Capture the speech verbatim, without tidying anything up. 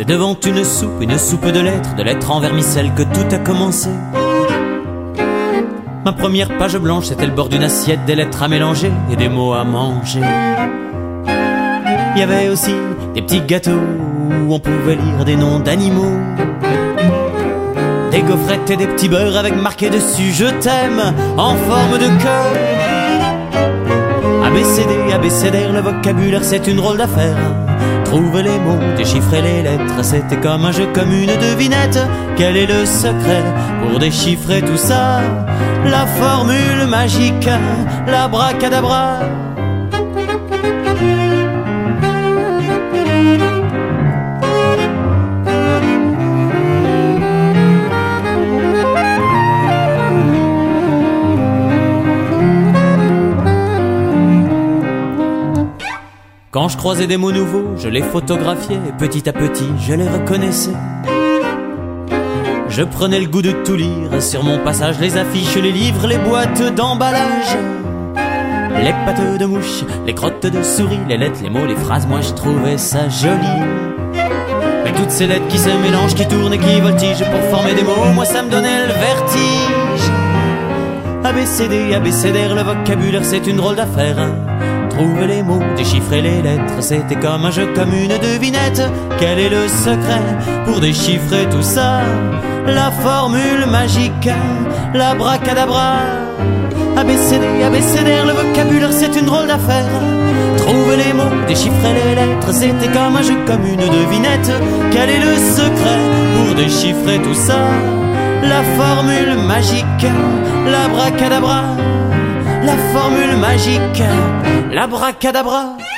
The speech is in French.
C'est devant une soupe, une soupe de lettres, de lettres en vermicelle que tout a commencé. Ma première page blanche, c'était le bord d'une assiette, des lettres à mélanger et des mots à manger. Il y avait aussi des petits gâteaux où on pouvait lire des noms d'animaux, des gaufrettes et des petits beurres avec marqué dessus je t'aime en forme de cœur. A B C D, abécédaire, le vocabulaire c'est une drôle d'affaire. Trouver les mots, déchiffrer les lettres, c'était comme un jeu, comme une devinette. Quel est le secret pour déchiffrer tout ça? La formule magique, l'abracadabra. Quand je croisais des mots nouveaux, je les photographiais et petit à petit, je les reconnaissais. Je prenais le goût de tout lire sur mon passage, les affiches, les livres, les boîtes d'emballage, les pattes de mouches, les crottes de souris, les lettres, les mots, les phrases, moi je trouvais ça joli. Mais toutes ces lettres qui se mélangent, qui tournent et qui voltigent pour former des mots, moi ça me donnait le vertige. A B C D, abécédaire, le vocabulaire c'est une drôle d'affaire. Trouver les mots, déchiffrer les lettres, c'était comme un jeu, comme une devinette. Quel est le secret pour déchiffrer tout ça? La formule magique, l'abracadabra. A B C D, abécédaire, le vocabulaire c'est une drôle d'affaire. Trouver les mots, déchiffrer les lettres, c'était comme un jeu, comme une devinette. Quel est le secret pour déchiffrer tout ça? La formule magique, l'abracadabra. La formule magique, l'abracadabra.